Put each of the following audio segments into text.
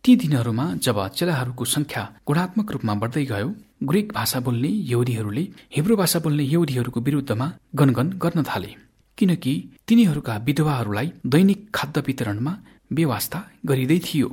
ती दिनहरूमा जब चेलाहरूको संख्या गुणात्मक रूपमा बढ्दै गयो, ग्रीक भाषा बोल्ने यहुदीहरूले हिब्रू भाषा बोल्ने यहुदीहरूको विरुद्धमा गनगन गर्न थाले, किनकि तिनीहरूका विधवाहरूलाई दैनिक खाद्य वितरणमा व्यवस्था गरिँदै थियो।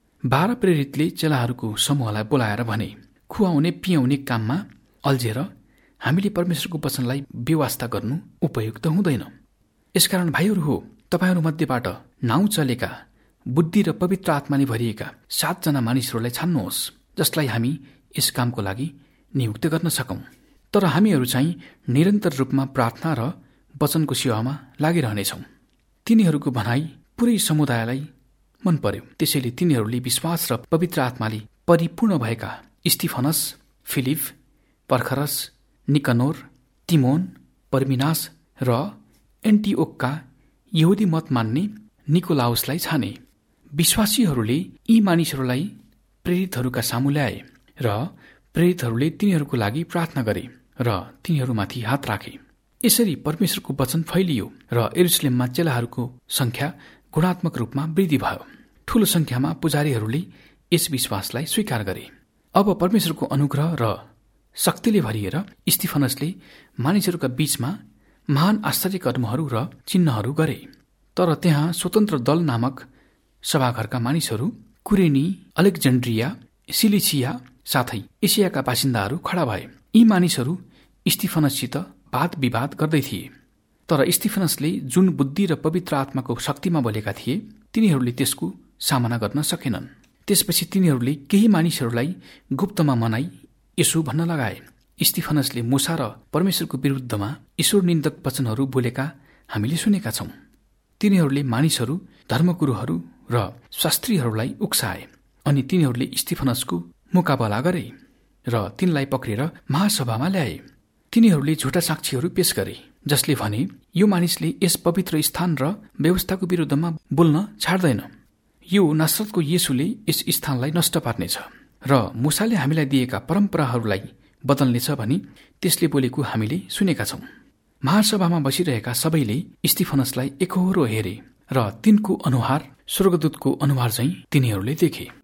12 प्रेरितले चेलाहरूको समूहलाई बोलाएर भने, खुवाउने पियाउने काममा अल्झेर हामीले परमेश्वरको वचनलाई व्यवस्था गर्नु उपयुक्त हुँदैन। यसकारण भाइहरू हो, तपाईहरू मध्येबाट नाउँ चलेका, बुद्धि र पवित्र आत्माले भरिएका 7 जना मानिसहरूलाई छान्नुहोस्, जसलाई हामी यस कामको लागि नियुक्त गर्न सकौं। तर हामीहरू चाहिँ निरन्तर रूपमा प्रार्थना र वचनको सेवामा लागिरहनेछौँ। तिनीहरूको भनाइ पुरै समुदायलाई मन पर्यो। त्यसैले तिनीहरूले विश्वास र पवित्र आत्माले परिपूर्ण भएका स्तिफनस, फिलिप, पर्खरस, निकनोर, तिमोन, पर्मिनास र एन्टिओकका यहुदी मत मान्ने निकोलाउसलाई छाने। विश्वासीहरूले यी मानिसहरूलाई प्रेरितहरूका सामु ल्याए र प्रेरितहरूले तिनीहरूको लागि प्रार्थना गरे र तिनीहरूमाथि हात राखे। यसरी परमेश्वरको वचन फैलियो र यरुशलेममा चेलाहरूको संख्या गुणात्मक रूपमा वृद्धि भयो। ठूलो संख्यामा पुजारीहरूले यस विश्वासलाई स्वीकार गरे। अब परमेश्वरको अनुग्रह र शक्तिले भरिएर स्तिफनसले मानिसहरूका बीचमा महान आश्चर्य कर्महरू र चिन्हहरू गरे। तर त्यहाँ स्वतन्त्र दल नामक सभाघरका मानिसहरू, कुरेनी, अलेक्जेन्ड्रिया, सिलिसिया साथै एसियाका बासिन्दाहरू खडा भए। यी मानिसहरू स्तिफनससित वाद विवाद गर्दै थिए। तर स्तिफनसले जुन बुद्धि र पवित्र आत्माको शक्तिमा बोलेका थिए, तिनीहरूले त्यसको सामना गर्न सकेनन्। त्यसपछि तिनीहरूले केही मानिसहरूलाई गुप्तमा मनाई यसो भन्न लगाए, स्तिफनसले मूसा र परमेश्वरको विरुद्धमा ईश्वर निन्दक वचनहरू बोलेका हामीले सुनेका छौं। तिनीहरूले मानिसहरू, धर्मगुरुहरू र शास्त्रीहरूलाई उक्साए अनि तिनीहरूले स्तिफनसको मुकाबला गरे र तिनलाई पक्रेर महासभामा ल्याए। तिनीहरूले झुटा साक्षीहरू पेश गरे, जसले भने यो मानिसले यस पवित्र स्थान र व्यवस्थाको विरुद्धमा बोल्न छाड्दैन। यो नासरतको येशूले यस स्थानलाई नष्ट पार्नेछ र मूसाले हामीलाई दिएका परम्पराहरूलाई बदल्नेछ भनी त्यसले बोलेको हामीले सुनेका छौं। महासभामा बसिरहेका सबैले स्तिफनसलाई एकहोरो हेरे र तिनको अनुहार स्वर्गदूतको अनुहार चाहिँ तिनीहरूले देखे।